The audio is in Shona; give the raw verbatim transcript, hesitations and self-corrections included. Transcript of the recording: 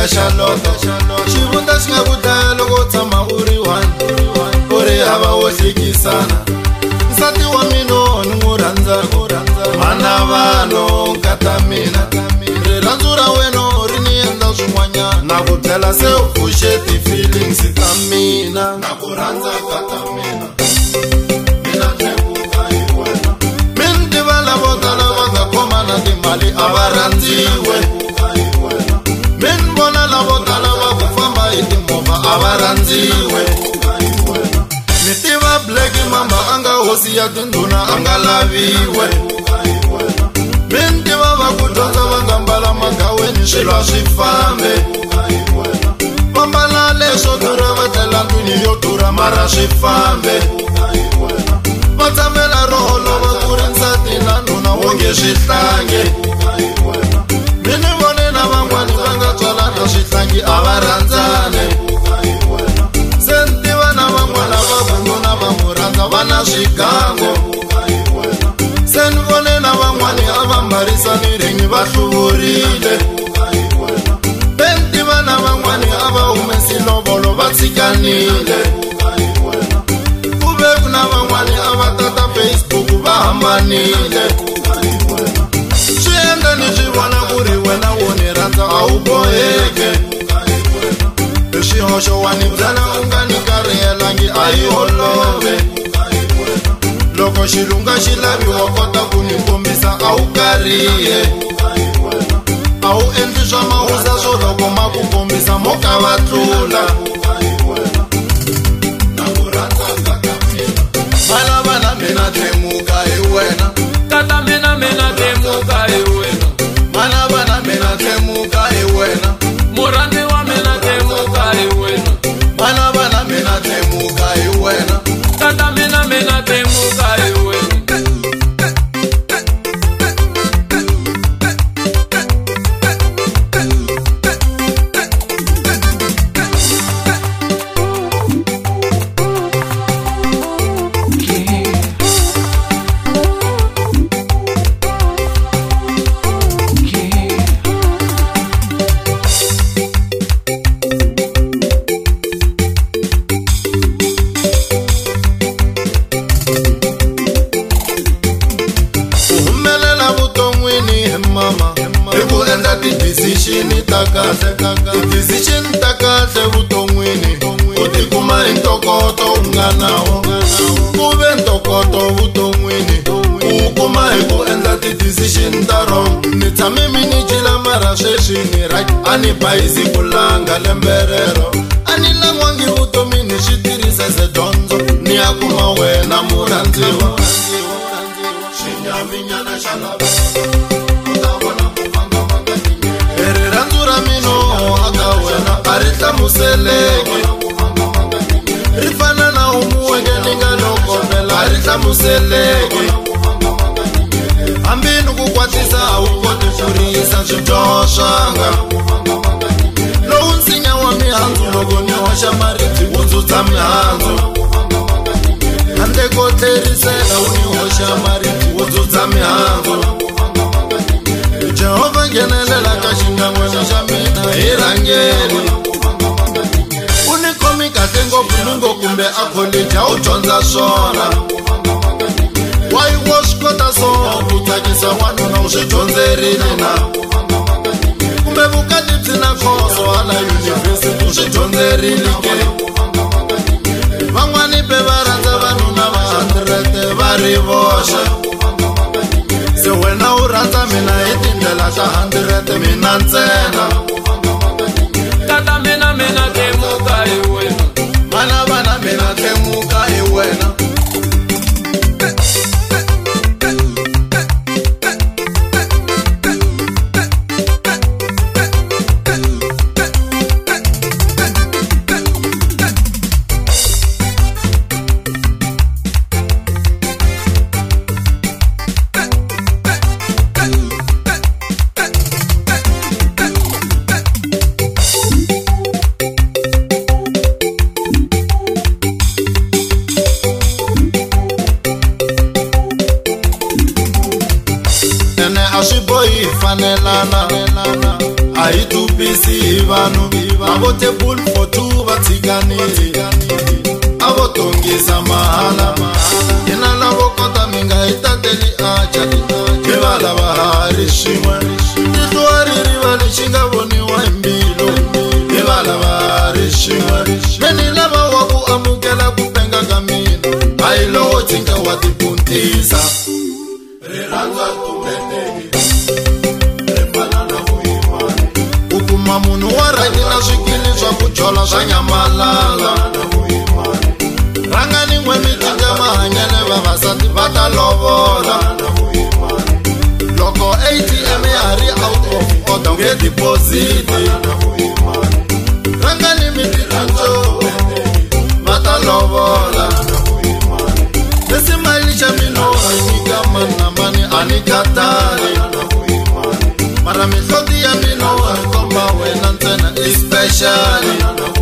xivundza xa loto xivundza xi nga ku dlaya loko u tshama u ri one u ri hava wo hlekisana nsati wa mina ni n'wi rhandzaka mana vanhu nkata mina rirhandzu ra wena ri ni endla swin'wanyana na ku byela se u pfuxe ti-feelings ta mina na ku rhandza nkata mina mina tlemuka hi wena mina tiva lavo tala va nga khomana timali a va rhandziwe mina vona lavo tala va ku famba hi timovha a va rhandziwe ni tiva black mama a nga hosi ya tindhuna a nga laviwe mina tiva va ku dyondza va nga mbala magaweni swilo a swi fambe va mbala leswo durha va tlela ndlwini yo durha mara swi fambe va tshamela ro olova ku ri nsati na nuna wonge swihlange mina vone na van'wani va nga tswalana swihlangi a va rhandzane se ni tiva na van'wana va vununa va mu rhandza va na swigango se ni vone na van'wani a va mbarisani ringi va hluvurile se ni tiva na van'wani a va humesi lovolo va tshikanile ku ve ku na van'wani a va tata Facebook va hambanile swi endla ni swi vona ku ri wena wo ni rhandza a wu boheke swihoxo wa ni byela u nga ni karielangi a yi olove loko xilunga xi laviwa kota ku ni kombisa a wu kariye a wu endli swa mahusa swo loko ma ku kombisa mo ka va tlula vana vana mina tlemuka hi wena tata mina mina tlemuka hi wena vana vana mina tlemuka hi wena murhandziwa wa mina tlemuka hi wena vana vana mina tlemuka hi wena tata mina mina tlemuka hi wena ti-decision ta kahle vuton'wini u tikuma hi ntokoto u nga nawo ku ve ntokoto vuton'wini u kuma hi ku endla ti-decision ta wrong ni tshame mi ni cila mara sweswi ni right a ni bayisi ku langa lembe rero a ni langwangi vutomi ni swi tirhisa ze dyondzo ni ya kuma wena murhandziwa xinyaminyana xa laveka ri hlamuseleke ri fana na umuweke ni nga lokopela ri hlamuseleke hambi ni ku kwatisa a wu koti ku risa swidyoho swanga lowu nsinya wa mihandzu loko ni hoxa maribye wu dzudza mihandzu handle ko tlherisela wu ni hoxa maribye wu dzudza mihandzu Jehovha nghenelela ka xingangwana xa mina hi rhangeli u ni khomi kahle ngopfu ni ngo kumbe a college a wu dyondza swona wayi wo swi kota so ku tsakisa n'wanuna u swi dyondzerile na kumbe vukati byi na khoso hala yunivhesiti u swi dyondzerile ke van'wani pe va rhandza vanuna va hundred va ri voxe se wena u rhandza mina hi tindlela ta hundred mina ntsena tata mina mina tlemuka hi wena vana vana mina tlemuka hi wena a hi tupisi hi vanhu a vo table for two va tshikanile a vo tongisa mahala hina lavo kota mi nga hi tateli aja hi va lava ha ri swin'we tihlo a ri riva lexi nga voniwa hi mbilu hi va lava ha ri swin'we meni lava wa ku amukela ku penga ka mina a hi lowo tsinga wa tipuntisa rirhandza tumbeteki ukuma munhu wa rangi na swikili swa ku chola swa nyamalala ranga nin'we mi cinca mahanyele vavasati va ta lovola loko A T M ya ri out of order nge deposit ranga ni mi tiranzo va ta lovola lesi mali xa mino anika mana mani anikatali mara mihloti ya mino a komba wena ntsena especially